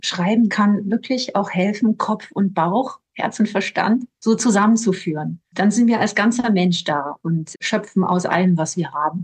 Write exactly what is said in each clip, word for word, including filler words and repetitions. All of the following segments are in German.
Schreiben kann wirklich auch helfen, Kopf und Bauch, Herz und Verstand so zusammenzuführen. Dann sind wir als ganzer Mensch da und schöpfen aus allem, was wir haben.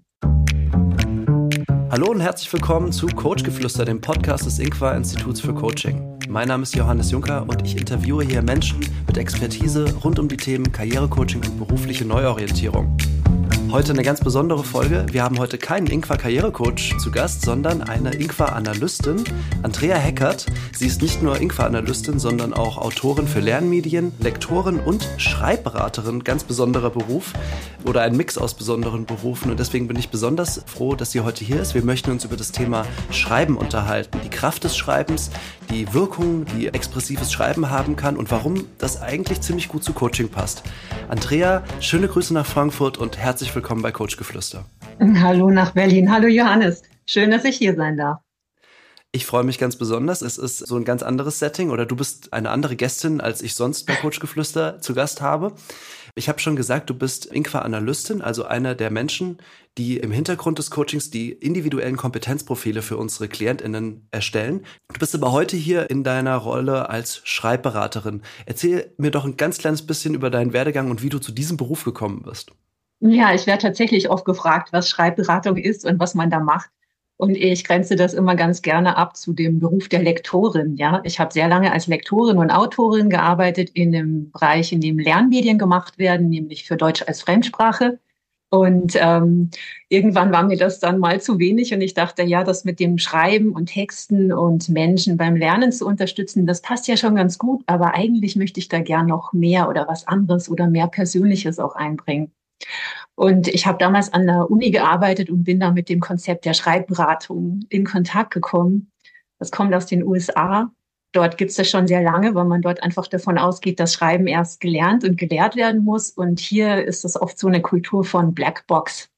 Hallo und herzlich willkommen zu Coachgeflüster, dem Podcast des Ingvar Instituts für Coaching. Mein Name ist Johannes Juncker und ich interviewe hier Menschen mit Expertise rund um die Themen Karrierecoaching und berufliche Neuorientierung. Heute eine ganz besondere Folge. Wir haben heute keinen Ingvar Karrierecoach zu Gast, sondern eine Ingvar Analystin, Andrea Heckert. Sie ist nicht nur Ingvar Analystin, sondern auch Autorin für Lernmedien, Lektorin und Schreibberaterin, ganz besonderer Beruf oder ein Mix aus besonderen Berufen. Und deswegen bin ich besonders froh, dass sie heute hier ist. Wir möchten uns über das Thema Schreiben unterhalten, die Kraft des Schreibens, die Wirkung, die expressives Schreiben haben kann und warum das eigentlich ziemlich gut zu Coaching passt. Andrea, schöne Grüße nach Frankfurt und herzlich willkommen bei Coachgeflüster. Hallo nach Berlin. Hallo Johannes. Schön, dass ich hier sein darf. Ich freue mich ganz besonders. Es ist so ein ganz anderes Setting oder du bist eine andere Gästin, als ich sonst bei Coachgeflüster zu Gast habe. Ich habe schon gesagt, du bist Ingvar Analystin, also einer der Menschen, die im Hintergrund des Coachings die individuellen Kompetenzprofile für unsere KlientInnen erstellen. Du bist aber heute hier in deiner Rolle als Schreibberaterin. Erzähl mir doch ein ganz kleines bisschen über deinen Werdegang und wie du zu diesem Beruf gekommen bist. Ja, ich werde tatsächlich oft gefragt, was Schreibberatung ist und was man da macht. Und ich grenze das immer ganz gerne ab zu dem Beruf der Lektorin. Ja, ich habe sehr lange als Lektorin und Autorin gearbeitet in einem Bereich, in dem Lernmedien gemacht werden, nämlich für Deutsch als Fremdsprache. Und ähm, irgendwann war mir das dann mal zu wenig und ich dachte, ja, das mit dem Schreiben und Texten und Menschen beim Lernen zu unterstützen, das passt ja schon ganz gut, aber eigentlich möchte ich da gern noch mehr oder was anderes oder mehr Persönliches auch einbringen. Und ich habe damals an der Uni gearbeitet und bin da mit dem Konzept der Schreibberatung in Kontakt gekommen. Das kommt aus den U S A. Dort gibt es das schon sehr lange, weil man dort einfach davon ausgeht, dass Schreiben erst gelernt und gelehrt werden muss. Und hier ist das oft so eine Kultur von Blackbox.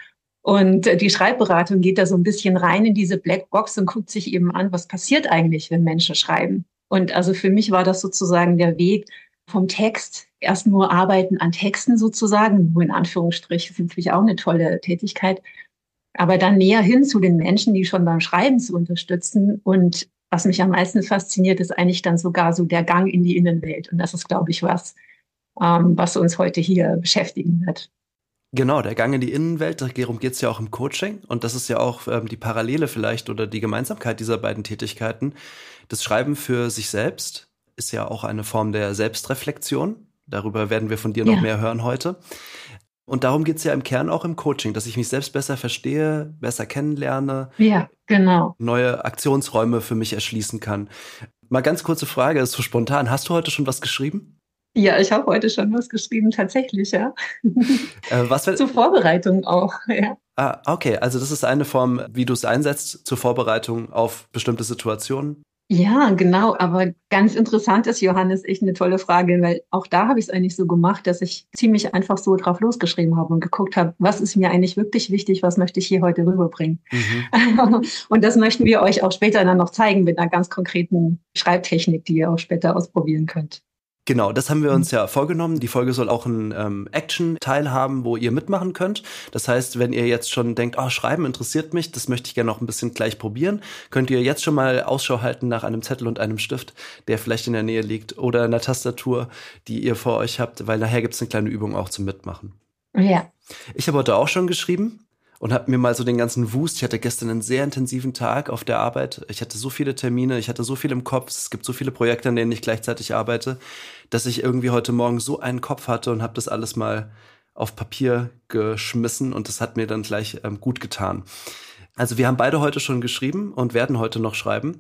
Und die Schreibberatung geht da so ein bisschen rein in diese Blackbox und guckt sich eben an, was passiert eigentlich, wenn Menschen schreiben. Und also für mich war das sozusagen der Weg vom Text, erst nur arbeiten an Texten sozusagen, nur in Anführungsstrichen, ist natürlich auch eine tolle Tätigkeit, aber dann näher hin zu den Menschen, die schon beim Schreiben zu unterstützen. Und was mich am meisten fasziniert, ist eigentlich dann sogar so der Gang in die Innenwelt. Und das ist, glaube ich, was, ähm, was uns heute hier beschäftigen wird. Genau, der Gang in die Innenwelt, darum geht es ja auch im Coaching. Und das ist ja auch ähm, die Parallele vielleicht oder die Gemeinsamkeit dieser beiden Tätigkeiten. Das Schreiben für sich selbst ist ja auch eine Form der Selbstreflexion. Darüber werden wir von dir noch ja. mehr hören heute. Und darum geht es ja im Kern auch im Coaching, dass ich mich selbst besser verstehe, besser kennenlerne, ja, genau. neue Aktionsräume für mich erschließen kann. Mal ganz kurze Frage, ist so spontan. Hast du heute schon was geschrieben? Ja, ich habe heute schon was geschrieben, tatsächlich, ja. Äh, was für... Zur Vorbereitung auch, ja. Ah, okay, also das ist eine Form, wie du es einsetzt zur Vorbereitung auf bestimmte Situationen? Ja, genau. Aber ganz interessant ist, Johannes, echt eine tolle Frage, weil auch da habe ich es eigentlich so gemacht, dass ich ziemlich einfach so drauf losgeschrieben habe und geguckt habe, was ist mir eigentlich wirklich wichtig, was möchte ich hier heute rüberbringen. Mhm. Und das möchten wir euch auch später dann noch zeigen mit einer ganz konkreten Schreibtechnik, die ihr auch später ausprobieren könnt. Genau, das haben wir uns ja vorgenommen. Die Folge soll auch einen ähm, Action-Teil haben, wo ihr mitmachen könnt. Das heißt, wenn ihr jetzt schon denkt, oh, Schreiben interessiert mich, das möchte ich gerne noch ein bisschen gleich probieren, könnt ihr jetzt schon mal Ausschau halten nach einem Zettel und einem Stift, der vielleicht in der Nähe liegt oder einer Tastatur, die ihr vor euch habt, weil nachher gibt es eine kleine Übung auch zum Mitmachen. Ja. Ich habe heute auch schon geschrieben. Und habe mir mal so den ganzen Wust, ich hatte gestern einen sehr intensiven Tag auf der Arbeit, ich hatte so viele Termine, ich hatte so viel im Kopf, es gibt so viele Projekte, an denen ich gleichzeitig arbeite, dass ich irgendwie heute Morgen so einen Kopf hatte und habe das alles mal auf Papier geschmissen und das hat mir dann gleich ähm, gut getan. Also wir haben beide heute schon geschrieben und werden heute noch schreiben.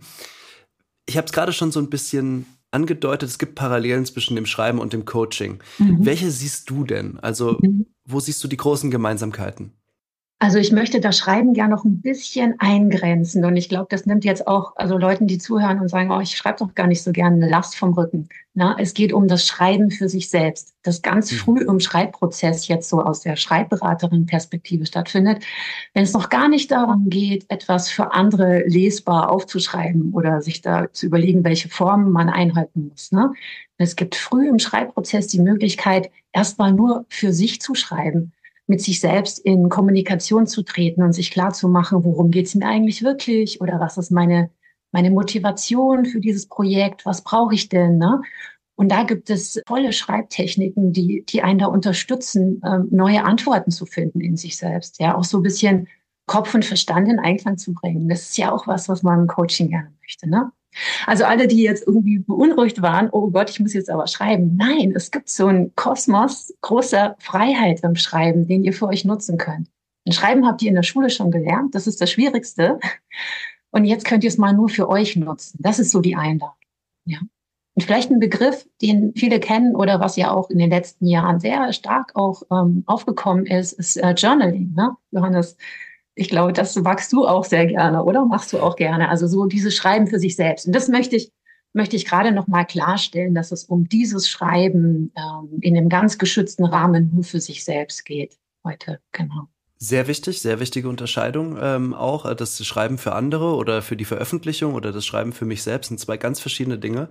Ich habe es gerade schon so ein bisschen angedeutet, es gibt Parallelen zwischen dem Schreiben und dem Coaching. Mhm. Welche siehst du denn? Also mhm. wo siehst du die großen Gemeinsamkeiten? Also ich möchte das Schreiben gerne noch ein bisschen eingrenzen und ich glaube, das nimmt jetzt auch also Leuten, die zuhören und sagen, oh, ich schreibe doch gar nicht so gerne, eine Last vom Rücken. Na, es geht um das Schreiben für sich selbst, das ganz mhm. früh im Schreibprozess jetzt so aus der Schreibberaterin-Perspektive stattfindet, wenn es noch gar nicht darum geht, etwas für andere lesbar aufzuschreiben oder sich da zu überlegen, welche Formen man einhalten muss. Ne? Es gibt früh im Schreibprozess die Möglichkeit, erstmal nur für sich zu schreiben, mit sich selbst in Kommunikation zu treten und sich klarzumachen, worum geht es mir eigentlich wirklich oder was ist meine meine Motivation für dieses Projekt, was brauche ich denn, ne? Und da gibt es tolle Schreibtechniken, die, die einen da unterstützen, ähm, neue Antworten zu finden in sich selbst. Ja, auch so ein bisschen Kopf und Verstand in Einklang zu bringen. Das ist ja auch was, was man im Coaching gerne möchte, ne? Also alle, die jetzt irgendwie beunruhigt waren, oh Gott, ich muss jetzt aber schreiben. Nein, es gibt so einen Kosmos großer Freiheit im Schreiben, den ihr für euch nutzen könnt. Ein Schreiben habt ihr in der Schule schon gelernt. Das ist das Schwierigste. Und jetzt könnt ihr es mal nur für euch nutzen. Das ist so die Einladung. Ja. Und vielleicht ein Begriff, den viele kennen oder was ja auch in den letzten Jahren sehr stark auch ähm, aufgekommen ist, ist äh, Journaling. Ne? Johannes, ich glaube, das magst du auch sehr gerne, oder? Machst du auch gerne. Also so dieses Schreiben für sich selbst. Und das möchte ich, möchte ich gerade noch mal klarstellen, dass es um dieses Schreiben ähm, in einem ganz geschützten Rahmen nur für sich selbst geht heute. Genau. Sehr wichtig, sehr wichtige Unterscheidung ähm, auch. Das Schreiben für andere oder für die Veröffentlichung oder das Schreiben für mich selbst sind zwei ganz verschiedene Dinge.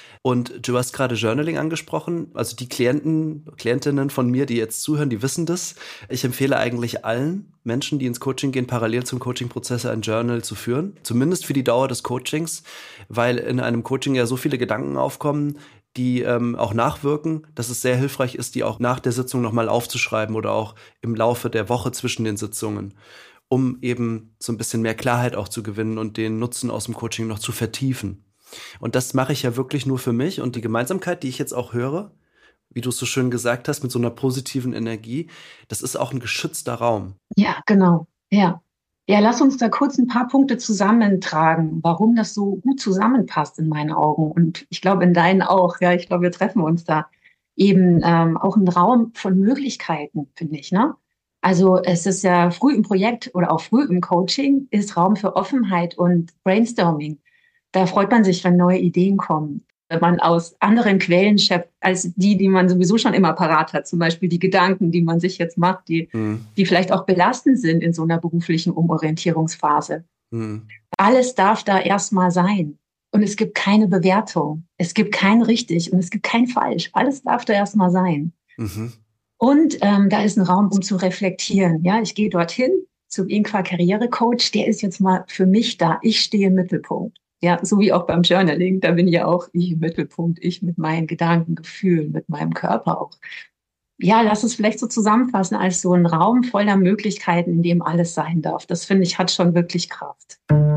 Und du hast gerade Journaling angesprochen. Also die Klienten, Klientinnen von mir, die jetzt zuhören, die wissen das. Ich empfehle eigentlich allen Menschen, die ins Coaching gehen, parallel zum Coaching-Prozess ein Journal zu führen. Zumindest für die Dauer des Coachings, weil in einem Coaching ja so viele Gedanken aufkommen, die ähm, auch nachwirken, dass es sehr hilfreich ist, die auch nach der Sitzung nochmal aufzuschreiben oder auch im Laufe der Woche zwischen den Sitzungen, um eben so ein bisschen mehr Klarheit auch zu gewinnen und den Nutzen aus dem Coaching noch zu vertiefen. Und das mache ich ja wirklich nur für mich. Und die Gemeinsamkeit, die ich jetzt auch höre, wie du es so schön gesagt hast, mit so einer positiven Energie, das ist auch ein geschützter Raum. Ja, genau. Ja. Ja, lass uns da kurz ein paar Punkte zusammentragen, warum das so gut zusammenpasst in meinen Augen. Und ich glaube, in deinen auch. Ja, ich glaube, wir treffen uns da. Eben ähm, auch ein Raum von Möglichkeiten, finde ich, ne? Also es ist ja früh im Projekt oder auch früh im Coaching ist Raum für Offenheit und Brainstorming. Da freut man sich, wenn neue Ideen kommen, wenn man aus anderen Quellen schöpft, als die, die man sowieso schon immer parat hat. Zum Beispiel die Gedanken, die man sich jetzt macht, die, mhm. die vielleicht auch belastend sind in so einer beruflichen Umorientierungsphase. Mhm. Alles darf da erstmal sein. Und es gibt keine Bewertung. Es gibt kein richtig und es gibt kein falsch. Alles darf da erstmal sein. Mhm. Und ähm, da ist ein Raum, um zu reflektieren. Ja, ich gehe dorthin zum Inqua Karrierecoach. Der ist jetzt mal für mich da. Ich stehe im Mittelpunkt. Ja, so wie auch beim Journaling, da bin ja auch ich im Mittelpunkt, ich mit meinen Gedanken, Gefühlen, mit meinem Körper auch. Ja, lass es vielleicht so zusammenfassen als so ein Raum voller Möglichkeiten, in dem alles sein darf. Das finde ich, hat schon wirklich Kraft.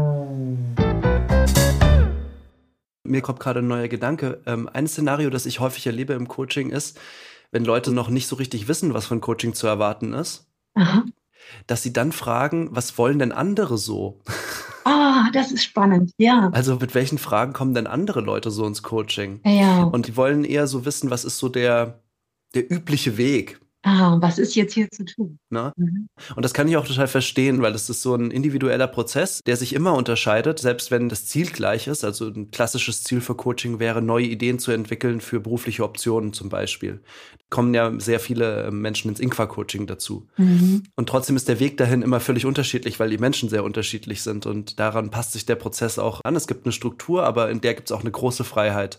Mir kommt gerade ein neuer Gedanke. Ein Szenario, das ich häufig erlebe im Coaching ist, wenn Leute noch nicht so richtig wissen, was von Coaching zu erwarten ist, aha, dass sie dann fragen, was wollen denn andere so? Ah, das ist spannend, ja. Also mit welchen Fragen kommen denn andere Leute so ins Coaching? Ja. Und die wollen eher so wissen, was ist so der, der übliche Weg? Ah, was ist jetzt hier zu tun? Ne? Mhm. Und das kann ich auch total verstehen, weil es ist so ein individueller Prozess, der sich immer unterscheidet, selbst wenn das Ziel gleich ist. Also ein klassisches Ziel für Coaching wäre, neue Ideen zu entwickeln für berufliche Optionen zum Beispiel. Da kommen ja sehr viele Menschen ins Inqua-Coaching dazu. Mhm. Und trotzdem ist der Weg dahin immer völlig unterschiedlich, weil die Menschen sehr unterschiedlich sind. Und daran passt sich der Prozess auch an. Es gibt eine Struktur, aber in der gibt es auch eine große Freiheit.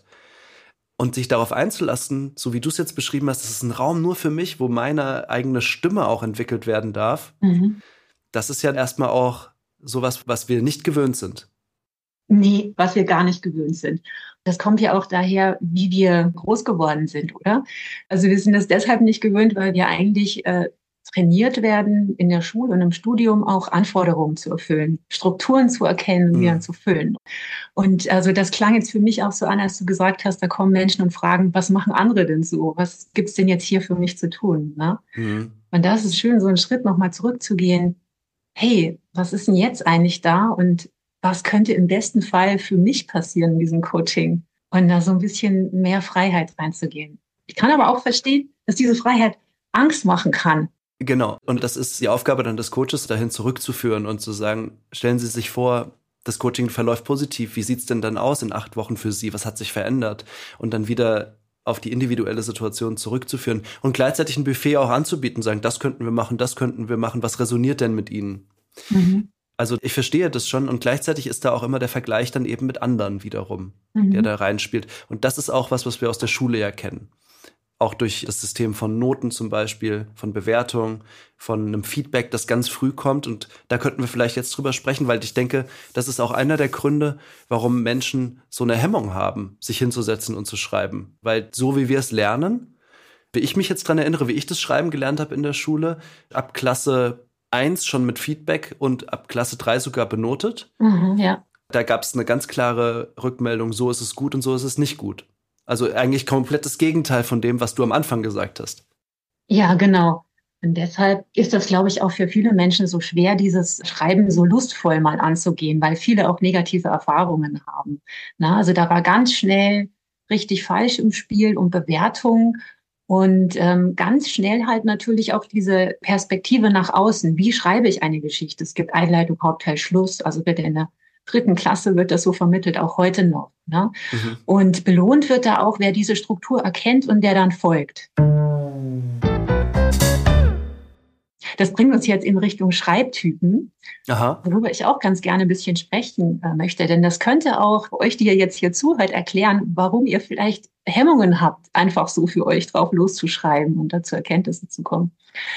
Und sich darauf einzulassen, so wie du es jetzt beschrieben hast, das ist ein Raum nur für mich, wo meine eigene Stimme auch entwickelt werden darf. Mhm. Das ist ja erstmal auch sowas, was wir nicht gewöhnt sind. Nee, was wir gar nicht gewöhnt sind. Das kommt ja auch daher, wie wir groß geworden sind, oder? Also wir sind es deshalb nicht gewöhnt, weil wir eigentlich äh, trainiert werden, in der Schule und im Studium auch Anforderungen zu erfüllen, Strukturen zu erkennen, mhm. zu füllen. Und also das klang jetzt für mich auch so an, als du gesagt hast, da kommen Menschen und fragen, was machen andere denn so? Was gibt's denn jetzt hier für mich zu tun? Ne? Mhm. Und da ist es schön, so einen Schritt nochmal zurückzugehen. Hey, was ist denn jetzt eigentlich da? Und was könnte im besten Fall für mich passieren in diesem Coaching? Und da so ein bisschen mehr Freiheit reinzugehen. Ich kann aber auch verstehen, dass diese Freiheit Angst machen kann. Genau. Und das ist die Aufgabe dann des Coaches, dahin zurückzuführen und zu sagen, stellen Sie sich vor, das Coaching verläuft positiv. Wie sieht's denn dann aus in acht Wochen für Sie? Was hat sich verändert? Und dann wieder auf die individuelle Situation zurückzuführen und gleichzeitig ein Buffet auch anzubieten, sagen, das könnten wir machen, das könnten wir machen. Was resoniert denn mit Ihnen? Mhm. Also ich verstehe das schon und gleichzeitig ist da auch immer der Vergleich dann eben mit anderen wiederum, mhm. der da reinspielt. Und das ist auch was, was wir aus der Schule ja kennen. auch durch das System von Noten zum Beispiel, von Bewertung, von einem Feedback, das ganz früh kommt. Und da könnten wir vielleicht jetzt drüber sprechen, weil ich denke, das ist auch einer der Gründe, warum Menschen so eine Hemmung haben, sich hinzusetzen und zu schreiben. Weil so wie wir es lernen, wie ich mich jetzt dran erinnere, wie ich das Schreiben gelernt habe in der Schule, ab Klasse eins schon mit Feedback und ab Klasse drei sogar benotet. Mhm, ja. Da gab es eine ganz klare Rückmeldung, so ist es gut und so ist es nicht gut. Also eigentlich komplett das Gegenteil von dem, was du am Anfang gesagt hast. Ja, genau. Und deshalb ist das, glaube ich, auch für viele Menschen so schwer, dieses Schreiben so lustvoll mal anzugehen, weil viele auch negative Erfahrungen haben. Na, also da war ganz schnell richtig falsch im Spiel und Bewertung und ähm, ganz schnell halt natürlich auch diese Perspektive nach außen. Wie schreibe ich eine Geschichte? Es gibt Einleitung, Hauptteil, Schluss. Also wird in der dritten Klasse wird das so vermittelt, auch heute noch. Ne? Mhm. Und belohnt wird da auch, wer diese Struktur erkennt und der dann folgt. Das bringt uns jetzt in Richtung Schreibtypen, Aha. worüber ich auch ganz gerne ein bisschen sprechen äh, möchte. Denn das könnte auch euch, die ihr jetzt hier zuhört, erklären, warum ihr vielleicht Hemmungen habt, einfach so für euch drauf loszuschreiben und dazu Erkenntnisse zu kommen.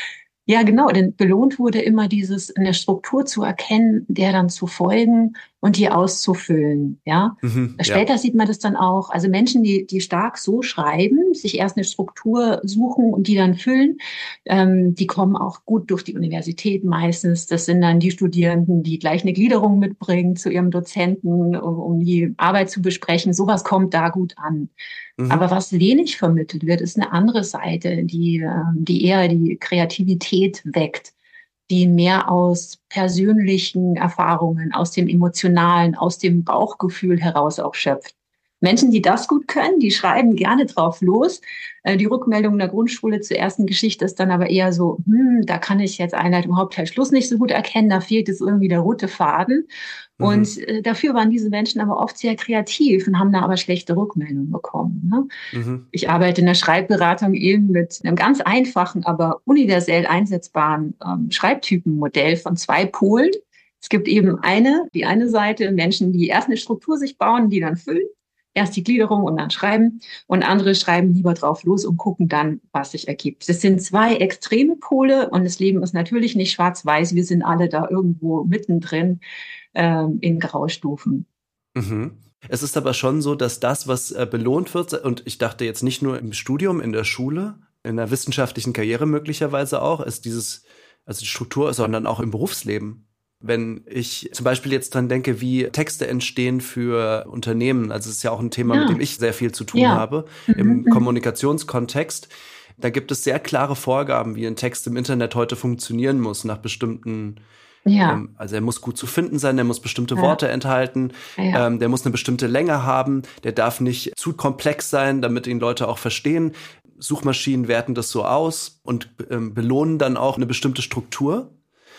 Ja, genau, denn belohnt wurde immer dieses, eine Struktur zu erkennen, der dann zu folgen und die auszufüllen, ja. Mhm, Später ja. sieht man das dann auch, also Menschen, die, die stark so schreiben, sich erst eine Struktur suchen und die dann füllen, ähm, die kommen auch gut durch die Universität meistens. Das sind dann die Studierenden, die gleich eine Gliederung mitbringen zu ihrem Dozenten, um, um die Arbeit zu besprechen. Sowas kommt da gut an. Mhm. Aber was wenig vermittelt wird, ist eine andere Seite, die, die eher die Kreativität weckt, die mehr aus persönlichen Erfahrungen, aus dem Emotionalen, aus dem Bauchgefühl heraus auch schöpft. Menschen, die das gut können, die schreiben gerne drauf los. Die Rückmeldung in der Grundschule zur ersten Geschichte ist dann aber eher so, hm, da kann ich jetzt Einleitung, Hauptteil, Schluss nicht so gut erkennen, da fehlt es irgendwie der rote Faden. Mhm. Und äh, dafür waren diese Menschen aber oft sehr kreativ und haben da aber schlechte Rückmeldungen bekommen. Ne? Mhm. Ich arbeite in der Schreibberatung eben mit einem ganz einfachen, aber universell einsetzbaren ähm, Schreibtypenmodell von zwei Polen. Es gibt eben eine, die eine Seite, Menschen, die erst eine Struktur sich bauen, die dann füllen. Erst die Gliederung und dann schreiben. Und andere schreiben lieber drauf los und gucken dann, was sich ergibt. Das sind zwei extreme Pole und das Leben ist natürlich nicht schwarz-weiß. Wir sind alle da irgendwo mittendrin ähm, in Graustufen. Mhm. Es ist aber schon so, dass das, was äh, belohnt wird, und ich dachte jetzt nicht nur im Studium, in der Schule, in der wissenschaftlichen Karriere möglicherweise auch, ist dieses, also die Struktur, sondern auch im Berufsleben. Wenn ich zum Beispiel jetzt dran denke, wie Texte entstehen für Unternehmen, also es ist ja auch ein Thema, ja. mit dem ich sehr viel zu tun ja. habe, im mhm. Kommunikationskontext, da gibt es sehr klare Vorgaben, wie ein Text im Internet heute funktionieren muss, nach bestimmten, ja. ähm, also er muss gut zu finden sein, der muss bestimmte ja. Worte enthalten, ja. ähm, der muss eine bestimmte Länge haben, der darf nicht zu komplex sein, damit ihn Leute auch verstehen. Suchmaschinen werten das so aus und ähm, belohnen dann auch eine bestimmte Struktur.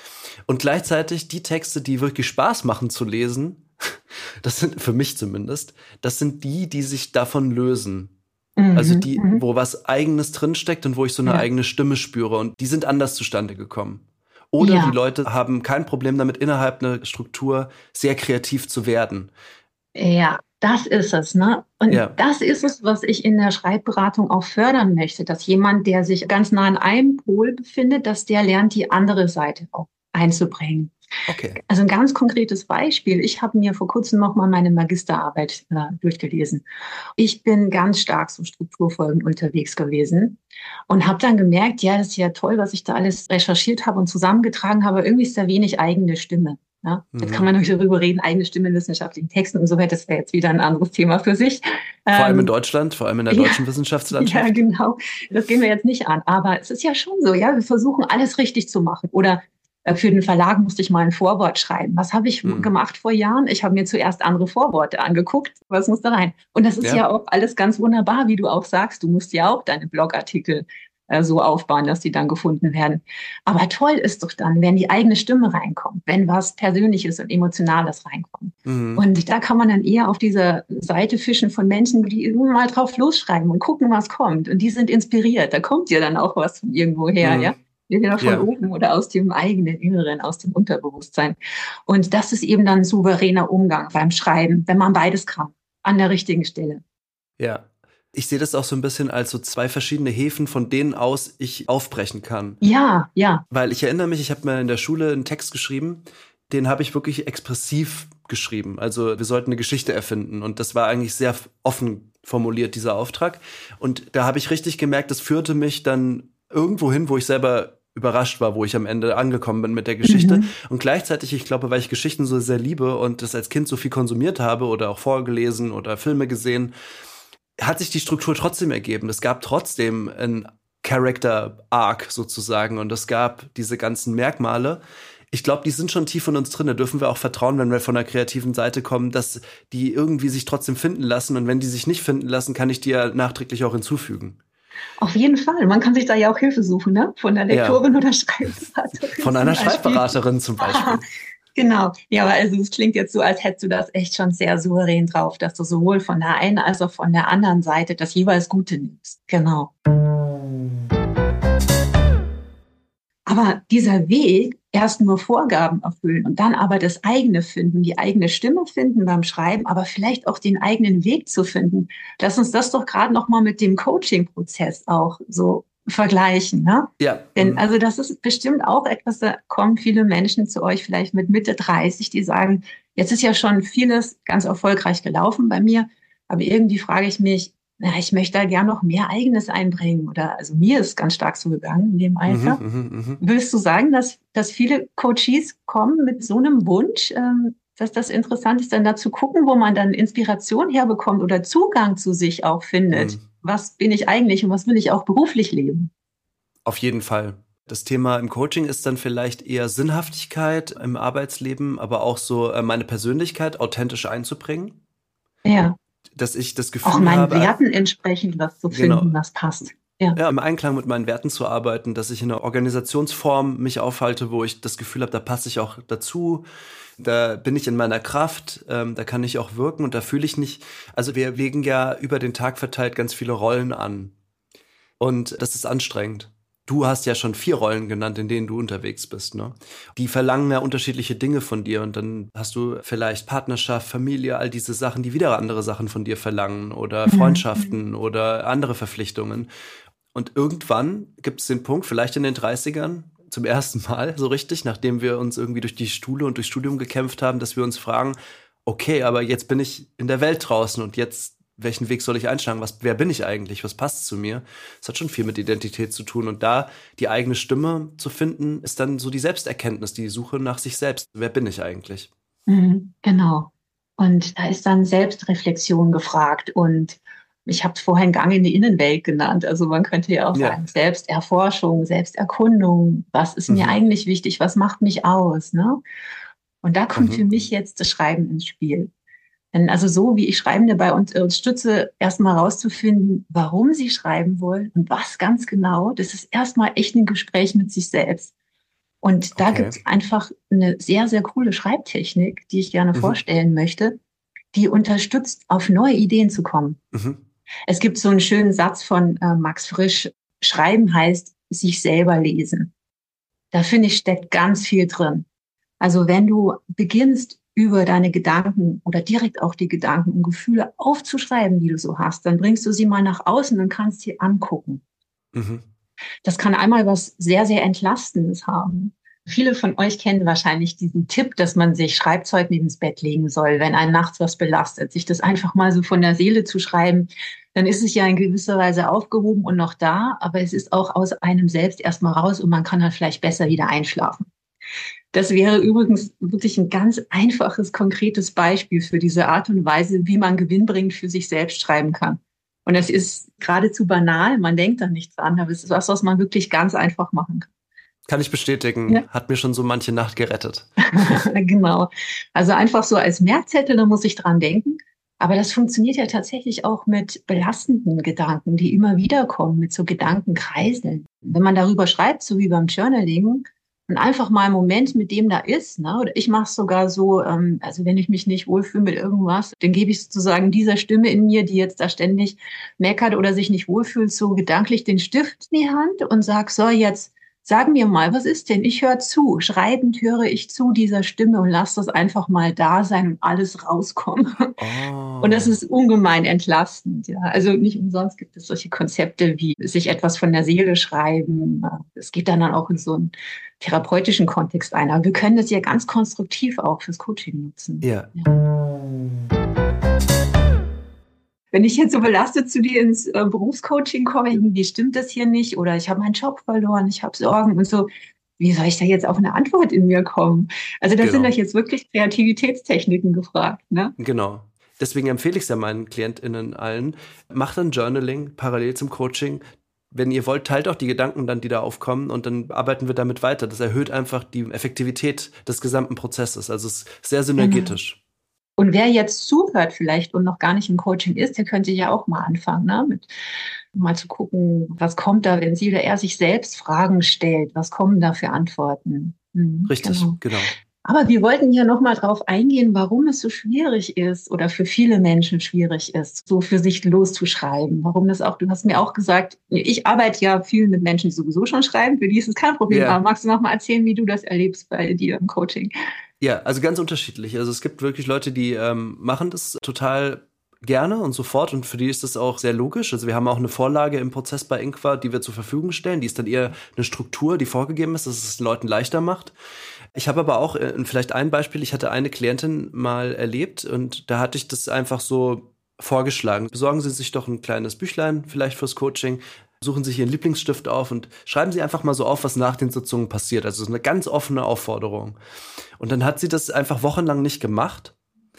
Und gleichzeitig die Texte, die wirklich Spaß machen zu lesen, das sind für mich zumindest, das sind die, die sich davon lösen. Mhm, also die, mhm. wo was Eigenes drinsteckt und wo ich so eine ja. eigene Stimme spüre. Und die sind anders zustande gekommen. Oder ja. die Leute haben kein Problem damit, innerhalb einer Struktur sehr kreativ zu werden. Ja, das ist es, ne? Und ja. das ist es, was ich in der Schreibberatung auch fördern möchte, dass jemand, der sich ganz nah an einem Pol befindet, dass der lernt, die andere Seite auch einzubringen. Okay. Also ein ganz konkretes Beispiel. Ich habe mir vor kurzem noch mal meine Magisterarbeit äh, durchgelesen. Ich bin ganz stark so strukturfolgend unterwegs gewesen und habe dann gemerkt, ja, das ist ja toll, was ich da alles recherchiert habe und zusammengetragen habe. Irgendwie ist da wenig eigene Stimme. Ja? Mhm. Jetzt kann man natürlich darüber reden, eigene Stimme in wissenschaftlichen Texten und so weiter. Das wäre jetzt wieder ein anderes Thema für sich. Vor allem ähm, in Deutschland, vor allem in der deutschen ja, Wissenschaftslandschaft. Ja, genau. Das gehen wir jetzt nicht an. Aber es ist ja schon so, ja, wir versuchen alles richtig zu machen. Oder für den Verlag musste ich mal ein Vorwort schreiben. Was habe ich hm. gemacht vor Jahren? Ich habe mir zuerst andere Vorworte angeguckt. Was muss da rein? Und das ist ja. ja auch alles ganz wunderbar, wie du auch sagst. Du musst ja auch deine Blogartikel äh, so aufbauen, dass die dann gefunden werden. Aber toll ist doch dann, wenn die eigene Stimme reinkommt, wenn was Persönliches und Emotionales reinkommt. Mhm. Und da kann man dann eher auf dieser Seite fischen von Menschen, die irgendwann mal drauf losschreiben und gucken, was kommt. Und die sind inspiriert. Da kommt ja dann auch was von irgendwo her, mhm. ja. Entweder von ja. oben oder aus dem eigenen Inneren, aus dem Unterbewusstsein. Und das ist eben dann souveräner Umgang beim Schreiben, wenn man beides kann, an der richtigen Stelle. Ja, Ich sehe das auch so ein bisschen als so zwei verschiedene Häfen, von denen aus ich aufbrechen kann. Ja, ja. Weil ich erinnere mich, ich habe mal in der Schule einen Text geschrieben, den habe ich wirklich expressiv geschrieben. Also wir sollten eine Geschichte erfinden und das war eigentlich sehr offen formuliert, dieser Auftrag. Und da habe ich richtig gemerkt, das führte mich dann irgendwo hin, wo ich selber überrascht war, wo ich am Ende angekommen bin mit der Geschichte. Mhm. Und gleichzeitig, ich glaube, weil ich Geschichten so sehr liebe und das als Kind so viel konsumiert habe oder auch vorgelesen oder Filme gesehen, hat sich die Struktur trotzdem ergeben. Es gab trotzdem ein Character Arc sozusagen und es gab diese ganzen Merkmale. Ich glaube, die sind schon tief in uns drin. Da dürfen wir auch vertrauen, wenn wir von der kreativen Seite kommen, dass die irgendwie sich trotzdem finden lassen. Und wenn die sich nicht finden lassen, kann ich die ja nachträglich auch hinzufügen. Auf jeden Fall. Man kann sich da ja auch Hilfe suchen, ne? Von der Lektorin ja. oder Schreibberaterin. Von einer Schreibberaterin zum Beispiel. Genau. Ja, aber also es klingt jetzt so, als hättest du das echt schon sehr souverän drauf, dass du sowohl von der einen als auch von der anderen Seite das jeweils Gute nimmst. Genau. Aber dieser Weg, erst nur Vorgaben erfüllen und dann aber das eigene finden, die eigene Stimme finden beim Schreiben, aber vielleicht auch den eigenen Weg zu finden. Lass uns das doch gerade noch mal mit dem Coaching-Prozess auch so vergleichen. Ne? Ja. Denn also das ist bestimmt auch etwas, da kommen viele Menschen zu euch vielleicht mit Mitte dreißig, die sagen, jetzt ist ja schon vieles ganz erfolgreich gelaufen bei mir, aber irgendwie frage ich mich, na, ich möchte da gern noch mehr Eigenes einbringen. Oder also mir ist ganz stark so gegangen in dem Alter. Mhm, mh, Willst du sagen, dass, dass viele Coaches kommen mit so einem Wunsch, ähm, dass das interessant ist, dann da zu gucken, wo man dann Inspiration herbekommt oder Zugang zu sich auch findet? Mhm. Was bin ich eigentlich und was will ich auch beruflich leben? Auf jeden Fall. Das Thema im Coaching ist dann vielleicht eher Sinnhaftigkeit im Arbeitsleben, aber auch so äh, meine Persönlichkeit authentisch einzubringen. Ja. Dass ich das Gefühl auch meinen habe, Werten entsprechend was zu finden, genau. was passt. Ja. ja, im Einklang mit meinen Werten zu arbeiten, dass ich in einer Organisationsform mich aufhalte, wo ich das Gefühl habe, da passe ich auch dazu, da bin ich in meiner Kraft, ähm, da kann ich auch wirken und da fühle ich nicht, also wir legen ja über den Tag verteilt ganz viele Rollen an und das ist anstrengend. Du hast ja schon vier Rollen genannt, in denen du unterwegs bist, ne? Die verlangen ja unterschiedliche Dinge von dir und dann hast du vielleicht Partnerschaft, Familie, all diese Sachen, die wieder andere Sachen von dir verlangen oder Freundschaften mhm. oder andere Verpflichtungen. Und irgendwann gibt es den Punkt, vielleicht in den dreißigern, zum ersten Mal so richtig, nachdem wir uns irgendwie durch die Schule und durchs Studium gekämpft haben, dass wir uns fragen, okay, aber jetzt bin ich in der Welt draußen und jetzt welchen Weg soll ich einschlagen? Was, wer bin ich eigentlich? Was passt zu mir? Das hat schon viel mit Identität zu tun. Und da die eigene Stimme zu finden, ist dann so die Selbsterkenntnis, die Suche nach sich selbst. Wer bin ich eigentlich? Mhm, genau. Und da ist dann Selbstreflexion gefragt. Und ich habe es vorhin Gang in die Innenwelt genannt. Also man könnte ja auch ja. sagen, Selbsterforschung, Selbsterkundung. Was ist mhm. mir eigentlich wichtig? Was macht mich aus? Ne? Und da kommt mhm. für mich jetzt das Schreiben ins Spiel. Denn also so, wie ich Schreibende bei uns unterstütze, erstmal rauszufinden, warum sie schreiben wollen und was ganz genau, das ist erstmal echt ein Gespräch mit sich selbst. Und da okay. gibt es einfach eine sehr, sehr coole Schreibtechnik, die ich gerne mhm. vorstellen möchte, die unterstützt, auf neue Ideen zu kommen. Mhm. Es gibt so einen schönen Satz von äh, Max Frisch, Schreiben heißt sich selber lesen. Da finde ich, steckt ganz viel drin. Also wenn du beginnst, über deine Gedanken oder direkt auch die Gedanken und Gefühle aufzuschreiben, die du so hast, dann bringst du sie mal nach außen und kannst sie angucken. Mhm. Das kann einmal was sehr, sehr Entlastendes haben. Viele von euch kennen wahrscheinlich diesen Tipp, dass man sich Schreibzeug neben das Bett legen soll, wenn einen nachts was belastet. Sich das einfach mal so von der Seele zu schreiben, dann ist es ja in gewisser Weise aufgehoben und noch da, aber es ist auch aus einem selbst erstmal raus und man kann dann vielleicht besser wieder einschlafen. Das wäre übrigens wirklich ein ganz einfaches, konkretes Beispiel für diese Art und Weise, wie man gewinnbringend für sich selbst schreiben kann. Und es ist geradezu banal, man denkt da nicht dran, aber es ist was, was man wirklich ganz einfach machen kann. Kann ich bestätigen, ja. Hat mir schon so manche Nacht gerettet. Genau, also einfach so als Merkzettel, da muss ich dran denken. Aber das funktioniert ja tatsächlich auch mit belastenden Gedanken, die immer wieder kommen, mit so Gedankenkreiseln. Wenn man darüber schreibt, so wie beim Journaling, und einfach mal einen Moment mit dem da ist, ne? Oder ich mache es sogar so, ähm, also wenn ich mich nicht wohlfühle mit irgendwas, dann gebe ich sozusagen dieser Stimme in mir, die jetzt da ständig meckert oder sich nicht wohlfühlt, so gedanklich den Stift in die Hand und sag, so, jetzt Sag mir mal, was ist denn? Ich höre zu. Schreibend höre ich zu dieser Stimme und lass das einfach mal da sein und alles rauskommen. Oh. Und das ist ungemein entlastend. Ja. Also nicht umsonst gibt es solche Konzepte wie sich etwas von der Seele schreiben. Es geht dann auch in so einen therapeutischen Kontext ein. Aber wir können das ja ganz konstruktiv auch fürs Coaching nutzen. Ja. ja. Wenn ich jetzt so belastet zu dir ins äh, Berufscoaching komme, irgendwie stimmt das hier nicht oder ich habe meinen Job verloren, ich habe Sorgen und so, wie soll ich da jetzt auf eine Antwort in mir kommen? Also da Genau. sind doch jetzt wirklich Kreativitätstechniken gefragt, ne? Genau. Deswegen empfehle ich es ja meinen KlientInnen allen. Macht dann Journaling parallel zum Coaching. Wenn ihr wollt, teilt auch die Gedanken dann, die da aufkommen und dann arbeiten wir damit weiter. Das erhöht einfach die Effektivität des gesamten Prozesses. Also es ist sehr synergetisch. Genau. Und wer jetzt zuhört vielleicht und noch gar nicht im Coaching ist, der könnte ja auch mal anfangen, ne? Mit mal zu gucken, was kommt da, wenn sie oder er sich selbst Fragen stellt. Was kommen da für Antworten? Mhm, Richtig, genau. genau. Aber wir wollten hier nochmal drauf eingehen, warum es so schwierig ist oder für viele Menschen schwierig ist, so für sich loszuschreiben. Warum das auch, du hast mir auch gesagt, ich arbeite ja viel mit Menschen, die sowieso schon schreiben, für die ist es kein Problem. Ja. Aber magst du nochmal erzählen, wie du das erlebst bei dir im Coaching? Ja, also ganz unterschiedlich. Also es gibt wirklich Leute, die ähm, machen das total gerne und sofort und für die ist das auch sehr logisch. Also wir haben auch eine Vorlage im Prozess bei Inqua, die wir zur Verfügung stellen. Die ist dann eher eine Struktur, die vorgegeben ist, dass es den Leuten leichter macht. Ich habe aber auch äh, vielleicht ein Beispiel. Ich hatte eine Klientin mal erlebt und da hatte ich das einfach so vorgeschlagen. Besorgen Sie sich doch ein kleines Büchlein vielleicht fürs Coaching. Suchen sich Ihren Lieblingsstift auf und schreiben Sie einfach mal so auf, was nach den Sitzungen passiert. Also es ist eine ganz offene Aufforderung. Und dann hat sie das einfach wochenlang nicht gemacht.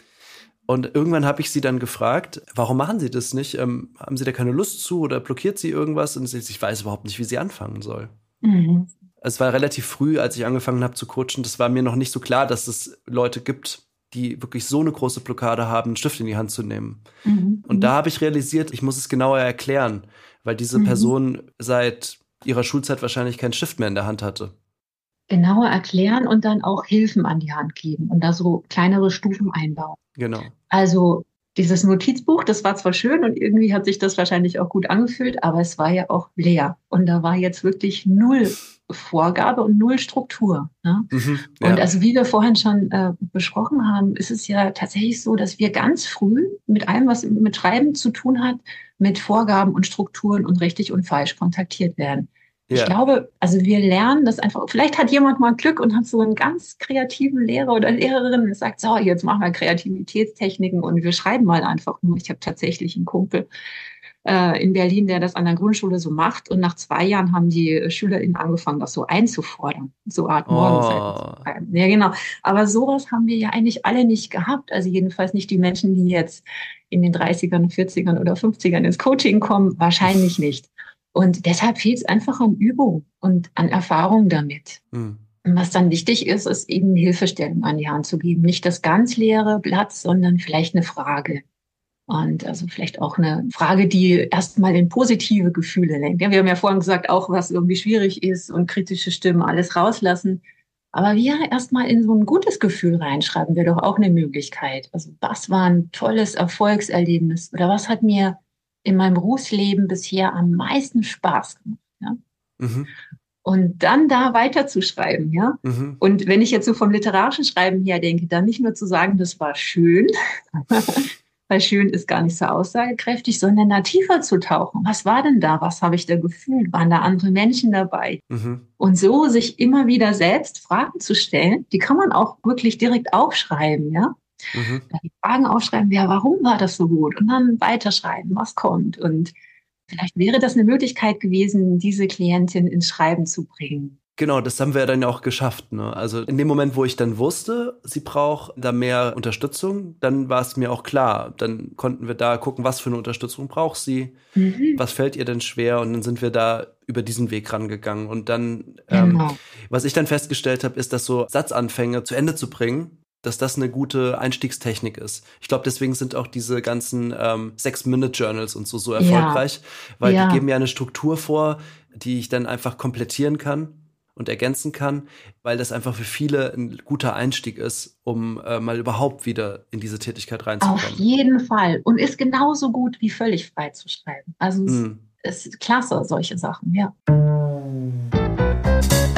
Und irgendwann habe ich sie dann gefragt, warum machen Sie das nicht? Ähm, haben Sie da keine Lust zu oder blockiert Sie irgendwas? Und sie, ich weiß überhaupt nicht, wie sie anfangen soll. Mhm. Es war relativ früh, als ich angefangen habe zu coachen. Das war mir noch nicht so klar, dass es Leute gibt, die wirklich so eine große Blockade haben, einen Stift in die Hand zu nehmen. Mhm. Und da habe ich realisiert, ich muss es genauer erklären, weil diese mhm. Person seit ihrer Schulzeit wahrscheinlich keinen Stift mehr in der Hand hatte. Genauer erklären und dann auch Hilfen an die Hand geben und da so kleinere Stufen einbauen. Genau. Also dieses Notizbuch, das war zwar schön und irgendwie hat sich das wahrscheinlich auch gut angefühlt, aber es war ja auch leer. Und da war jetzt wirklich null Vorgabe und null Struktur. Ne? Mhm, ja. Und also wie wir vorhin schon äh, besprochen haben, ist es ja tatsächlich so, dass wir ganz früh mit allem, was mit Schreiben zu tun hat, mit Vorgaben und Strukturen und richtig und falsch kontaktiert werden. Ja. Ich glaube, also wir lernen das einfach, vielleicht hat jemand mal Glück und hat so einen ganz kreativen Lehrer oder Lehrerin und sagt, so, jetzt machen wir Kreativitätstechniken und wir schreiben mal einfach nur. Ich habe tatsächlich einen Kumpel äh, in Berlin, der das an der Grundschule so macht und nach zwei Jahren haben die SchülerInnen angefangen, das so einzufordern, so Art Morgenseiten zu schreiben. Ja, genau. Aber sowas haben wir ja eigentlich alle nicht gehabt, also jedenfalls nicht die Menschen, die jetzt in den dreißigern, vierzigern oder fünfzigern ins Coaching kommen, wahrscheinlich nicht. Und deshalb fehlt es einfach an Übung und an Erfahrung damit. Mhm. Und was dann wichtig ist, ist eben Hilfestellung an die Hand zu geben. Nicht das ganz leere Blatt, sondern vielleicht eine Frage. Und also vielleicht auch eine Frage, die erstmal in positive Gefühle lenkt. Ja, wir haben ja vorhin gesagt, auch was irgendwie schwierig ist und kritische Stimmen, alles rauslassen. Aber wir erstmal in so ein gutes Gefühl reinschreiben, wäre doch auch eine Möglichkeit. Also was war ein tolles Erfolgserlebnis oder was hat mir in meinem Berufsleben bisher am meisten Spaß gemacht, ja. Mhm. Und dann da weiterzuschreiben, ja. Mhm. Und wenn ich jetzt so vom literarischen Schreiben her denke, dann nicht nur zu sagen, das war schön, weil schön ist gar nicht so aussagekräftig, sondern da tiefer zu tauchen. Was war denn da? Was habe ich da gefühlt? Waren da andere Menschen dabei? Mhm. Und so sich immer wieder selbst Fragen zu stellen, die kann man auch wirklich direkt aufschreiben, ja. Mhm. Die Fragen aufschreiben, ja, warum war das so gut? Und dann weiterschreiben, was kommt. Und vielleicht wäre das eine Möglichkeit gewesen, diese Klientin ins Schreiben zu bringen. Genau, das haben wir dann auch geschafft. Ne? Also in dem Moment, wo ich dann wusste, sie braucht da mehr Unterstützung, dann war es mir auch klar. Dann konnten wir da gucken, was für eine Unterstützung braucht sie, mhm. was fällt ihr denn schwer? Und dann sind wir da über diesen Weg rangegangen. Und dann, genau. ähm, was ich dann festgestellt habe, ist, dass so Satzanfänge zu Ende zu bringen, dass das eine gute Einstiegstechnik ist. Ich glaube, deswegen sind auch diese ganzen ähm, Six-Minute-Journals und so so erfolgreich, ja. weil ja. die geben ja eine Struktur vor, die ich dann einfach komplettieren kann und ergänzen kann, weil das einfach für viele ein guter Einstieg ist, um äh, mal überhaupt wieder in diese Tätigkeit reinzukommen. Auf jeden Fall. Und ist genauso gut wie völlig frei zu schreiben. Also mm. es ist klasse, solche Sachen, ja.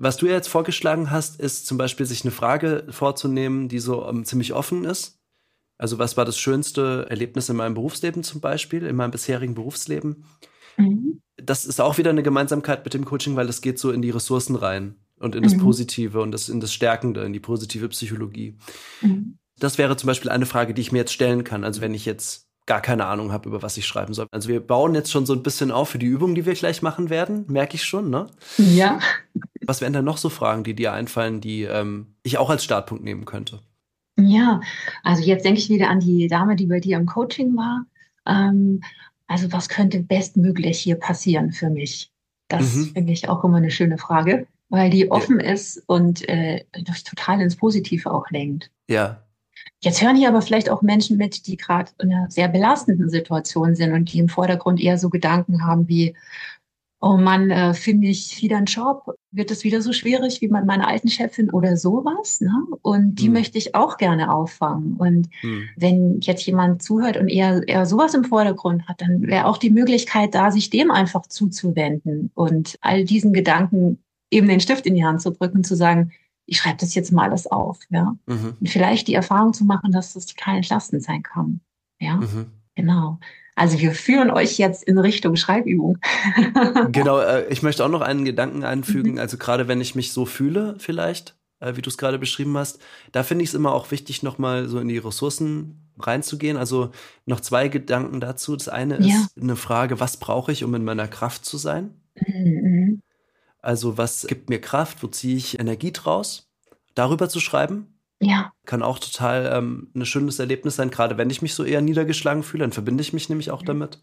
Was du ja jetzt vorgeschlagen hast, ist zum Beispiel, sich eine Frage vorzunehmen, die so um, ziemlich offen ist. Also was war das schönste Erlebnis in meinem Berufsleben zum Beispiel, in meinem bisherigen Berufsleben? Mhm. Das ist auch wieder eine Gemeinsamkeit mit dem Coaching, weil das geht so in die Ressourcen rein und in das mhm. Positive und das, in das Stärkende, in die positive Psychologie. Mhm. Das wäre zum Beispiel eine Frage, die ich mir jetzt stellen kann. Also wenn ich jetzt gar keine Ahnung habe, über was ich schreiben soll. Also wir bauen jetzt schon so ein bisschen auf für die Übung, die wir gleich machen werden, merke ich schon, ne? Ja. Was wären denn noch so Fragen, die dir einfallen, die ähm, ich auch als Startpunkt nehmen könnte? Ja, also jetzt denke ich wieder an die Dame, die bei dir im Coaching war. Ähm, also was könnte bestmöglich hier passieren für mich? Das mhm. finde ich auch immer eine schöne Frage, weil die offen ja. ist und äh, das total ins Positive auch lenkt. Ja. Jetzt hören hier aber vielleicht auch Menschen mit, die gerade in einer sehr belastenden Situation sind und die im Vordergrund eher so Gedanken haben wie, oh Mann, äh, finde ich wieder einen Job? Wird es wieder so schwierig wie mit meiner alten Chefin oder sowas? Ne? Und die hm. möchte ich auch gerne auffangen. Und hm. wenn jetzt jemand zuhört und eher, eher sowas im Vordergrund hat, dann wäre auch die Möglichkeit da, sich dem einfach zuzuwenden und all diesen Gedanken eben den Stift in die Hand zu drücken und zu sagen, ich schreibe das jetzt mal alles auf. Ja? Mhm. Und vielleicht die Erfahrung zu machen, dass das total entlastend sein kann. Ja, mhm. genau. Also wir führen euch jetzt in Richtung Schreibübung. Genau, äh, ich möchte auch noch einen Gedanken einfügen. Mhm. Also gerade wenn ich mich so fühle vielleicht, äh, wie du es gerade beschrieben hast, da finde ich es immer auch wichtig, nochmal so in die Ressourcen reinzugehen. Also noch zwei Gedanken dazu. Das eine ist ja. eine Frage, was brauche ich, um in meiner Kraft zu sein? Mhm. Also was gibt mir Kraft, wo ziehe ich Energie draus? Darüber zu schreiben. Ja. Kann auch total ähm, ein schönes Erlebnis sein, gerade wenn ich mich so eher niedergeschlagen fühle, dann verbinde ich mich nämlich auch ja. damit.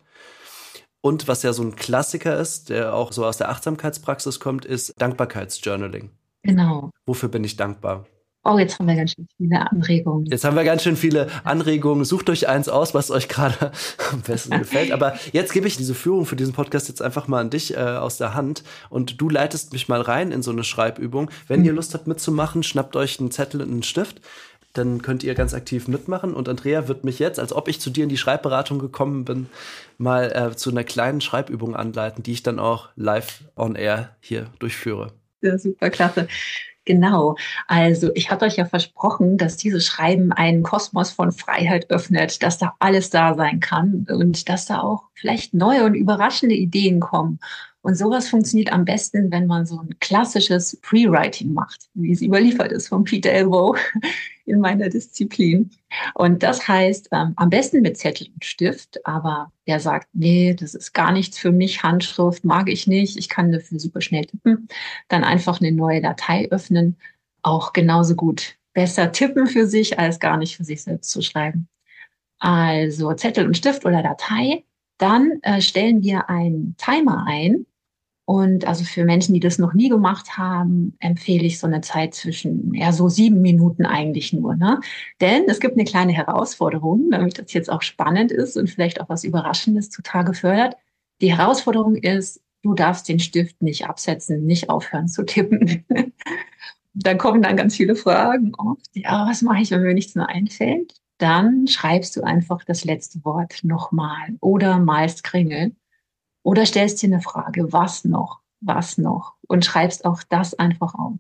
Und was ja so ein Klassiker ist, der auch so aus der Achtsamkeitspraxis kommt, ist Dankbarkeitsjournaling. Genau. Wofür bin ich dankbar? Oh, jetzt haben wir ganz schön viele Anregungen. Jetzt haben wir ganz schön viele Anregungen. Sucht euch eins aus, was euch gerade am besten gefällt. Aber jetzt gebe ich diese Führung für diesen Podcast jetzt einfach mal an dich äh, aus der Hand. Und du leitest mich mal rein in so eine Schreibübung. Wenn mhm. ihr Lust habt mitzumachen, schnappt euch einen Zettel und einen Stift. Dann könnt ihr ganz aktiv mitmachen. Und Andrea wird mich jetzt, als ob ich zu dir in die Schreibberatung gekommen bin, mal äh, zu einer kleinen Schreibübung anleiten, die ich dann auch live on air hier durchführe. Ja, super, klasse. Genau. Also ich hatte euch ja versprochen, dass dieses Schreiben einen Kosmos von Freiheit öffnet, dass da alles da sein kann und dass da auch vielleicht neue und überraschende Ideen kommen. Und sowas funktioniert am besten, wenn man so ein klassisches Pre-Writing macht, wie es überliefert ist von Peter Elbow in meiner Disziplin. Und das heißt, ähm, am besten mit Zettel und Stift, aber wer sagt, nee, das ist gar nichts für mich, Handschrift mag ich nicht, ich kann dafür super schnell tippen, dann einfach eine neue Datei öffnen, auch genauso gut. Besser tippen für sich, als gar nicht für sich selbst zu schreiben. Also Zettel und Stift oder Datei, dann äh, stellen wir einen Timer ein. Und also für Menschen, die das noch nie gemacht haben, empfehle ich so eine Zeit zwischen, ja, so sieben Minuten eigentlich nur, ne? Denn es gibt eine kleine Herausforderung, damit das jetzt auch spannend ist und vielleicht auch was Überraschendes zutage fördert. Die Herausforderung ist, du darfst den Stift nicht absetzen, nicht aufhören zu tippen. Dann kommen dann ganz viele Fragen oft. Ja, was mache ich, wenn mir nichts mehr einfällt? Dann schreibst du einfach das letzte Wort nochmal oder malst Kringel. Oder stellst dir eine Frage, was noch, was noch? Und schreibst auch das einfach auf.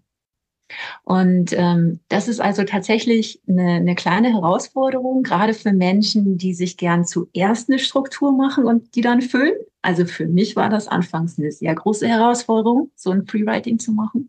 Und ähm, das ist also tatsächlich eine, eine kleine Herausforderung, gerade für Menschen, die sich gern zuerst eine Struktur machen und die dann füllen. Also für mich war das anfangs eine sehr große Herausforderung, so ein Pre-Writing zu machen.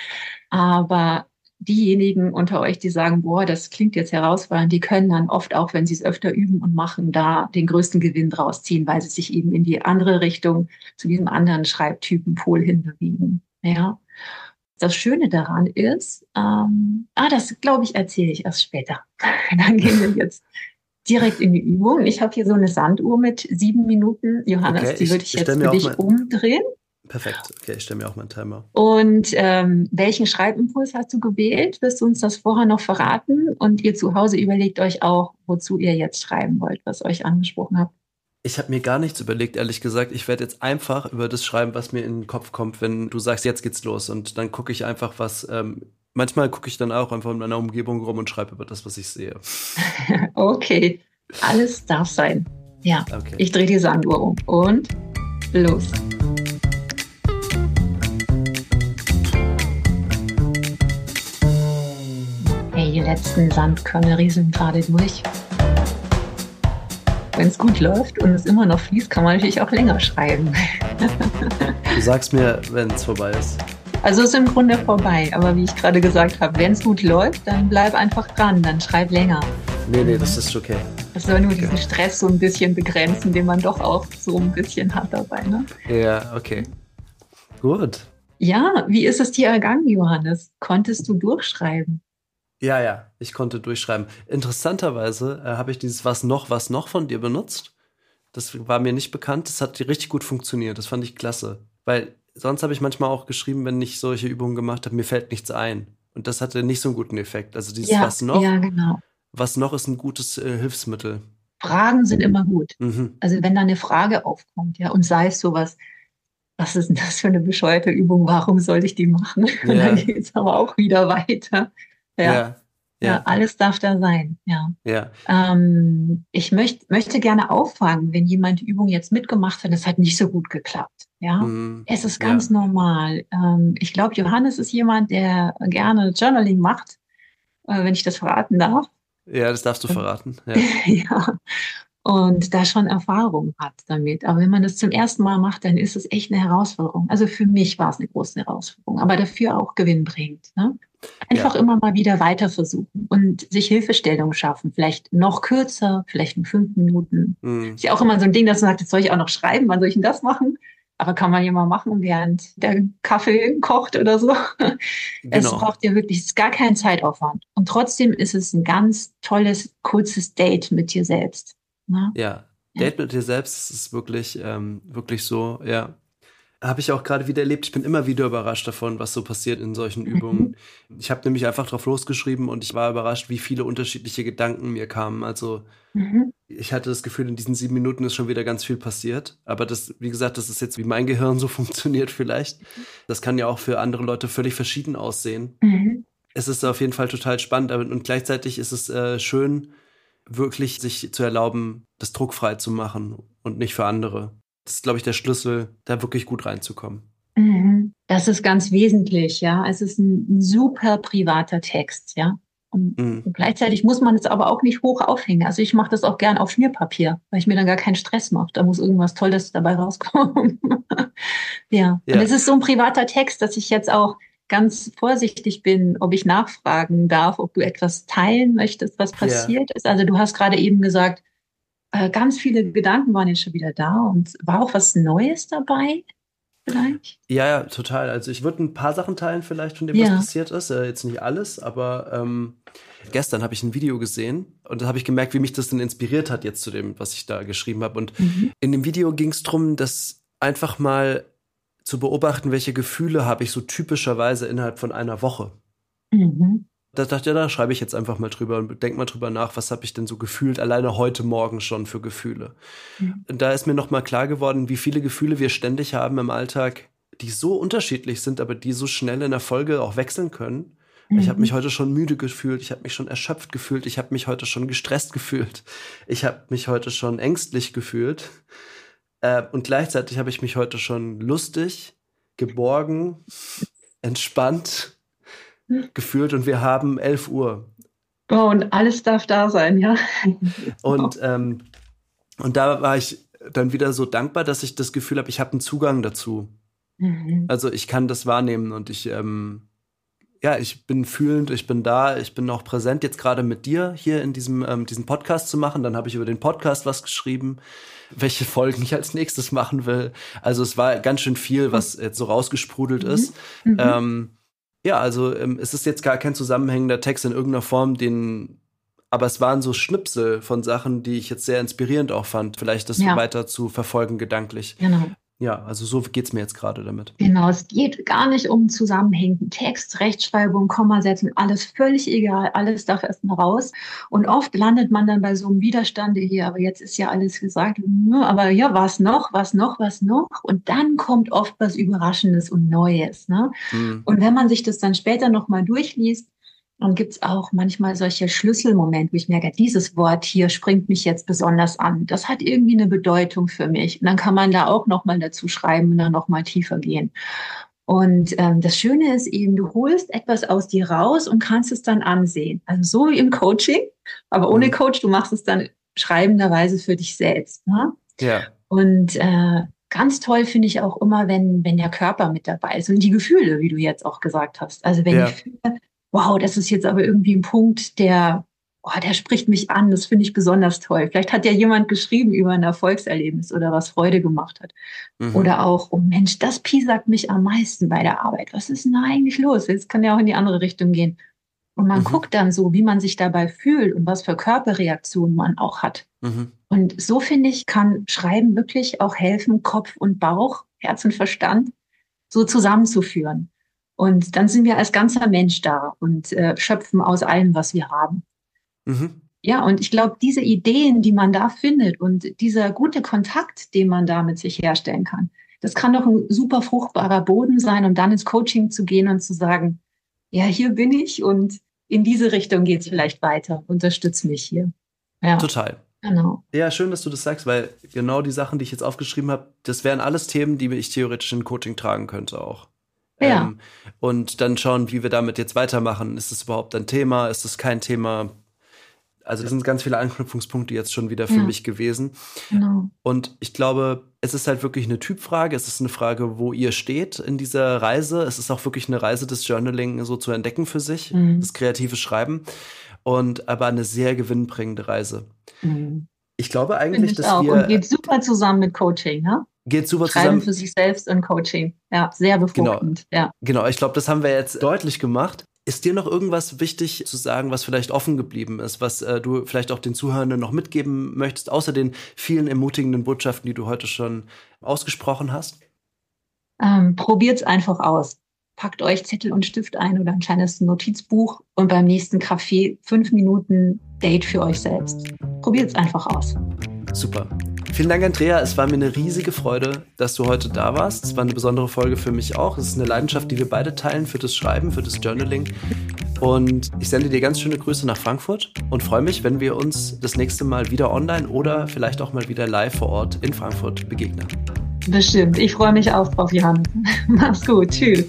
Aber diejenigen unter euch, die sagen, boah, das klingt jetzt herausfordernd, die können dann oft auch, wenn sie es öfter üben und machen, da den größten Gewinn draus ziehen, weil sie sich eben in die andere Richtung zu diesem anderen Schreibtypenpol hinbewegen. Ja. Das Schöne daran ist, ähm, ah, das glaube ich, erzähle ich erst später. Dann gehen wir jetzt direkt in die Übung. Ich habe hier so eine Sanduhr mit sieben Minuten. Johannes, okay, die würde ich, ich jetzt für dich mal umdrehen. Perfekt, okay, ich stelle mir auch meinen Timer. Und ähm, welchen Schreibimpuls hast du gewählt? Wirst du uns das vorher noch verraten? Und ihr zu Hause überlegt euch auch, wozu ihr jetzt schreiben wollt, was euch angesprochen habt. Ich habe mir gar nichts überlegt, ehrlich gesagt. Ich werde jetzt einfach über das schreiben, was mir in den Kopf kommt, wenn du sagst, jetzt geht's los. Und dann gucke ich einfach, was... Ähm, manchmal gucke ich dann auch einfach in meiner Umgebung rum und schreibe über das, was ich sehe. Okay, alles darf sein. Ja, okay. Ich drehe die Sanduhr um und los. Die letzten Sandkörner rieseln gerade durch. Wenn es gut läuft und es immer noch fließt, kann man natürlich auch länger schreiben. Du sagst mir, wenn es vorbei ist. Also es ist im Grunde vorbei, aber wie ich gerade gesagt habe, wenn es gut läuft, dann bleib einfach dran, dann schreib länger. Nee, nee, das ist okay. Das soll nur diesen Stress so ein bisschen begrenzen, den man doch auch so ein bisschen hat dabei, ne? Ja, okay. Gut. Ja, wie ist es dir ergangen, Johannes? Konntest du durchschreiben? Ja, ja, ich konnte durchschreiben. Interessanterweise äh, habe ich dieses Was noch, was noch von dir benutzt. Das war mir nicht bekannt. Das hat richtig gut funktioniert. Das fand ich klasse. Weil sonst habe ich manchmal auch geschrieben, wenn ich solche Übungen gemacht habe, mir fällt nichts ein. Und das hatte nicht so einen guten Effekt. Also dieses Ja, Was noch, ja, genau. was noch ist ein gutes äh, Hilfsmittel. Fragen sind immer gut. Mhm. Also wenn da eine Frage aufkommt, ja, und sei es sowas, was ist denn das für eine bescheuerte Übung? Warum soll ich die machen? Ja. Und dann geht es aber auch wieder weiter. Ja, Ja, ja, ja, alles darf da sein. Ja. ja. Ähm, ich möcht, möchte gerne auffangen, wenn jemand die Übung jetzt mitgemacht hat, es hat nicht so gut geklappt. Ja, Mhm. es ist Ja. ganz normal. Ähm, ich glaube, Johannes ist jemand, der gerne Journaling macht, äh, wenn ich das verraten darf. Ja, das darfst du verraten. Ja. Ja. Und da schon Erfahrung hat damit. Aber wenn man das zum ersten Mal macht, dann ist es echt eine Herausforderung. Also für mich war es eine große Herausforderung, aber dafür auch gewinnbringend. Ne? Einfach Ja. immer mal wieder weiter versuchen und sich Hilfestellung schaffen. Vielleicht noch kürzer, vielleicht in fünf Minuten. Mhm. Ist ja auch immer so ein Ding, dass man sagt, jetzt soll ich auch noch schreiben, wann soll ich denn das machen? Aber kann man ja mal machen, während der Kaffee kocht oder so. Es Genau. braucht ja wirklich, es ist gar keinen Zeitaufwand. Und trotzdem ist es ein ganz tolles, kurzes Date mit dir selbst. Ne? Ja, Ja. Date mit dir selbst ist wirklich, ähm, wirklich so, ja. Habe ich auch gerade wieder erlebt. Ich bin immer wieder überrascht davon, was so passiert in solchen Übungen. Ich habe nämlich einfach drauf losgeschrieben und ich war überrascht, wie viele unterschiedliche Gedanken mir kamen. Also Mhm. ich hatte das Gefühl, in diesen sieben Minuten ist schon wieder ganz viel passiert. Aber das, wie gesagt, das ist jetzt, wie mein Gehirn so funktioniert vielleicht. Das kann ja auch für andere Leute völlig verschieden aussehen. Mhm. Es ist auf jeden Fall total spannend, aber und gleichzeitig ist es äh, schön, wirklich sich zu erlauben, das druckfrei zu machen und nicht für andere. Das ist, glaube ich, der Schlüssel, da wirklich gut reinzukommen. Mhm. Das ist ganz wesentlich, ja. Es ist ein, ein super privater Text, ja. Und, Mhm. und gleichzeitig muss man es aber auch nicht hoch aufhängen. Also ich mache das auch gern auf Schmierpapier, weil ich mir dann gar keinen Stress mache. Da muss irgendwas Tolles dabei rauskommen. Ja. Ja. Und es ist so ein privater Text, dass ich jetzt auch ganz vorsichtig bin, ob ich nachfragen darf, ob du etwas teilen möchtest, was passiert ist. Also du hast gerade eben gesagt, äh, ganz viele Gedanken waren jetzt schon wieder da und war auch was Neues dabei vielleicht? Ja, ja, total. Also ich würde ein paar Sachen teilen vielleicht von dem, Ja. was passiert ist. Äh, jetzt nicht alles, aber ähm, gestern habe ich ein Video gesehen und da habe ich gemerkt, wie mich das denn inspiriert hat jetzt zu dem, was ich da geschrieben habe. Und Mhm. in dem Video ging es darum, dass einfach mal zu beobachten, welche Gefühle habe ich so typischerweise innerhalb von einer Woche. Mhm. Da dachte ich, ja, da schreibe ich jetzt einfach mal drüber und denk mal drüber nach, was habe ich denn so gefühlt, alleine heute Morgen schon für Gefühle. Mhm. Und da ist mir nochmal klar geworden, wie viele Gefühle wir ständig haben im Alltag, die so unterschiedlich sind, aber die so schnell in der Folge auch wechseln können. Mhm. Ich habe mich heute schon müde gefühlt, ich habe mich schon erschöpft gefühlt, ich habe mich heute schon gestresst gefühlt, ich habe mich heute schon ängstlich gefühlt. Äh, und gleichzeitig habe ich mich heute schon lustig, geborgen, entspannt gefühlt und wir haben elf Uhr. Oh, und alles darf da sein, ja. Und, ähm, und da war ich dann wieder so dankbar, dass ich das Gefühl habe, ich habe einen Zugang dazu. Mhm. Also ich kann das wahrnehmen und ich, ähm, ja, ich bin fühlend, ich bin da, ich bin auch präsent, jetzt gerade mit dir hier in diesem ähm, diesen Podcast zu machen. Dann habe ich über den Podcast was geschrieben, welche Folgen ich als nächstes machen will. Also es war ganz schön viel, was jetzt so rausgesprudelt Mhm. ist. Mhm. Ähm, ja, also ähm, es ist jetzt gar kein zusammenhängender Text in irgendeiner Form, den, aber es waren so Schnipsel von Sachen, die ich jetzt sehr inspirierend auch fand, vielleicht das Ja. weiter zu verfolgen gedanklich. Genau. Ja, also so geht's mir jetzt gerade damit. Genau, es geht gar nicht um zusammenhängenden Text, Rechtschreibung, Kommasetzung, alles völlig egal, alles darf erst mal raus. Und oft landet man dann bei so einem Widerstand, hier, aber jetzt ist ja alles gesagt, aber ja, was noch, was noch, was noch? Und dann kommt oft was Überraschendes und Neues. Ne? Mhm. Und wenn man sich das dann später nochmal durchliest, dann gibt es auch manchmal solche Schlüsselmomente, wo ich merke, dieses Wort hier springt mich jetzt besonders an. Das hat irgendwie eine Bedeutung für mich. Und dann kann man da auch nochmal dazu schreiben und dann nochmal tiefer gehen. Und ähm, das Schöne ist eben, du holst etwas aus dir raus und kannst es dann ansehen. Also so wie im Coaching, aber ohne Coach, du machst es dann schreibenderweise für dich selbst. Ne? Ja. Und äh, ganz toll finde ich auch immer, wenn, wenn der Körper mit dabei ist und die Gefühle, wie du jetzt auch gesagt hast. Also wenn Ja. ich fühle, wow, das ist jetzt aber irgendwie ein Punkt, der, oh, der spricht mich an, das finde ich besonders toll. Vielleicht hat ja jemand geschrieben über ein Erfolgserlebnis oder was Freude gemacht hat. Mhm. Oder auch, oh Mensch, das piesackt mich am meisten bei der Arbeit. Was ist denn da eigentlich los? Jetzt kann ja auch in die andere Richtung gehen. Und man mhm. guckt dann so, wie man sich dabei fühlt und was für Körperreaktionen man auch hat. Mhm. Und so, finde ich, kann Schreiben wirklich auch helfen, Kopf und Bauch, Herz und Verstand so zusammenzuführen. Und dann sind wir als ganzer Mensch da und äh, schöpfen aus allem, was wir haben. Mhm. Ja, und ich glaube, diese Ideen, die man da findet und dieser gute Kontakt, den man da mit sich herstellen kann, das kann doch ein super fruchtbarer Boden sein, um dann ins Coaching zu gehen und zu sagen, ja, hier bin ich und in diese Richtung geht es vielleicht weiter. Unterstütz mich hier. Ja. Total. Genau. Ja, schön, dass du das sagst, weil genau die Sachen, die ich jetzt aufgeschrieben habe, das wären alles Themen, die ich theoretisch in Coaching tragen könnte auch. Ja. Ähm, und dann schauen, wie wir damit jetzt weitermachen. Ist es überhaupt ein Thema? Ist es kein Thema? Also das sind ganz viele Anknüpfungspunkte jetzt schon wieder für ja. mich gewesen. Genau. Und ich glaube, es ist halt wirklich eine Typfrage. Es ist eine Frage, wo ihr steht in dieser Reise. Es ist auch wirklich eine Reise, das Journaling so zu entdecken für sich, mhm. das kreative Schreiben. Und aber eine sehr gewinnbringende Reise. Mhm. Ich glaube eigentlich, ich dass auch. wir... Und geht super zusammen mit Coaching, ne? Geht super Schreiben zusammen. für sich selbst und Coaching. Ja, sehr befruchtend. Genau, ja. genau. Ich glaube, das haben wir jetzt deutlich gemacht. Ist dir noch irgendwas wichtig zu sagen, was vielleicht offen geblieben ist, was äh, du vielleicht auch den Zuhörenden noch mitgeben möchtest, außer den vielen ermutigenden Botschaften, die du heute schon ausgesprochen hast? Ähm, probiert's einfach aus. Packt euch Zettel und Stift ein oder ein kleines Notizbuch und beim nächsten Kaffee fünf Minuten Date für euch selbst. Probiert's einfach aus. Super. Vielen Dank, Andrea. Es war mir eine riesige Freude, dass du heute da warst. Es war eine besondere Folge für mich auch. Es ist eine Leidenschaft, die wir beide teilen für das Schreiben, für das Journaling. Und ich sende dir ganz schöne Grüße nach Frankfurt und freue mich, wenn wir uns das nächste Mal wieder online oder vielleicht auch mal wieder live vor Ort in Frankfurt begegnen. Bestimmt. Ich freue mich auch drauf, Johannes. Mach's gut. Tschüss.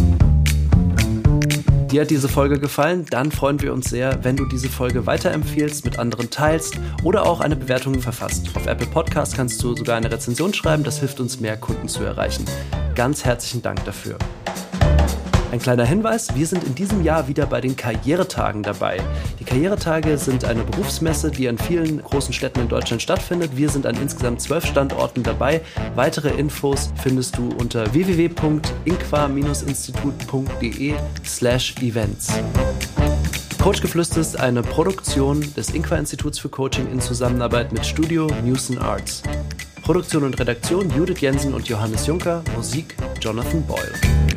Dir hat diese Folge gefallen? Dann freuen wir uns sehr, wenn du diese Folge weiterempfiehlst, mit anderen teilst oder auch eine Bewertung verfasst. Auf Apple Podcast kannst du sogar eine Rezension schreiben, das hilft uns, mehr Kunden zu erreichen. Ganz herzlichen Dank dafür. Ein kleiner Hinweis, wir sind in diesem Jahr wieder bei den Karrieretagen dabei. Die Karrieretage sind eine Berufsmesse, die an vielen großen Städten in Deutschland stattfindet. Wir sind an insgesamt zwölf Standorten dabei. Weitere Infos findest du unter w w w punkt inqua Bindestrich institut punkt de slash events. Coachgeflüster ist eine Produktion des Inqua-Instituts für Coaching in Zusammenarbeit mit Studio Newson Arts. Produktion und Redaktion Judith Jensen und Johannes Juncker, Musik Jonathan Boyle.